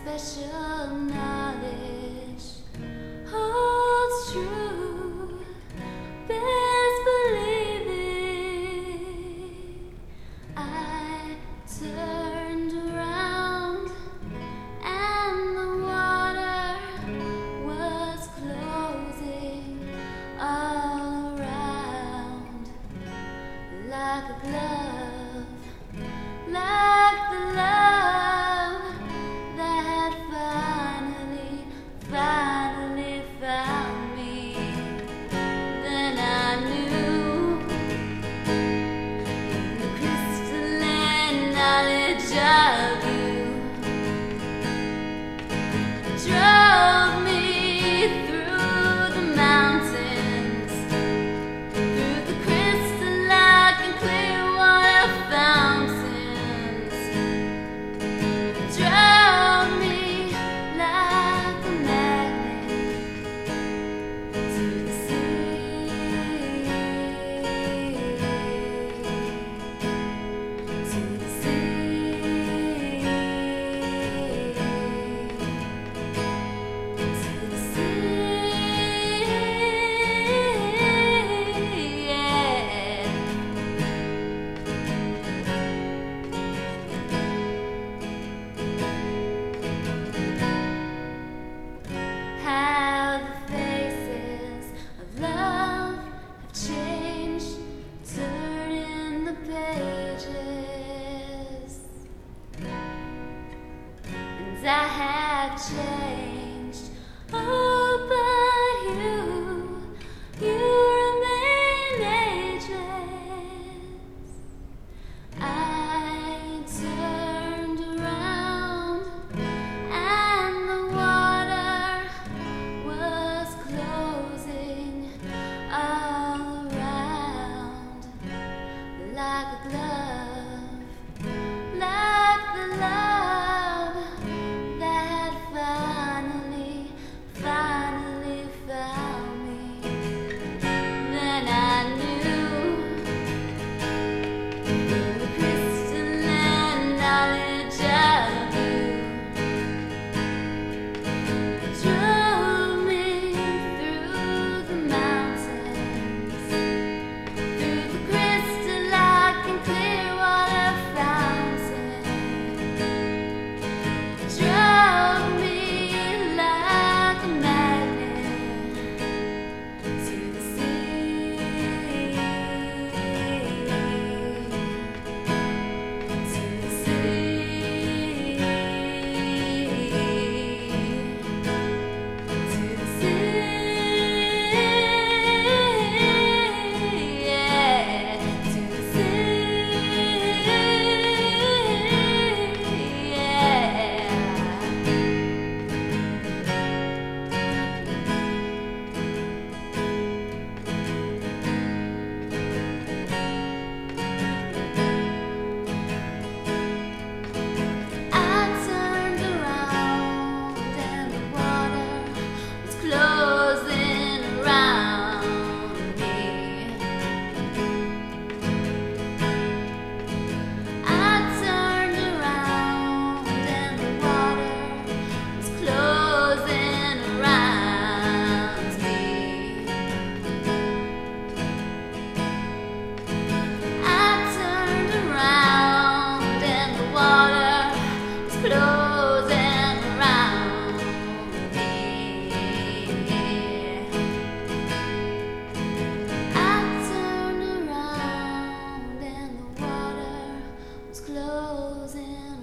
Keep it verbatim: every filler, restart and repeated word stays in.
special knowledge holds true. Best believe it. I turned around and the water was closing all around like a glove, like the love that finally, finally found me. Then I knew the crystalline knowledge of you drove me through the mountains, through the crystal-like and clear water fountains. Drove me like a magnet to the sea, to the sea, to the sea, yeah. How the faces of love have changed, turning the pages, and I have changed. Oh, but you, you remain ageless. I turned around and the water was closing all around like a glove, like the love that finally, finally found me. Then I knew the crystalline knowledge of you drove me through the mountains, through the crystal-like and clear water fountains. Drove me like a magnet to the sea, to the sea, to the sea, yeah, to the sea, yeah. I turned around and the water was closing around me. I turned around and the water was closing around me. I turned around and the water was closing around me. I turned around and the water was closing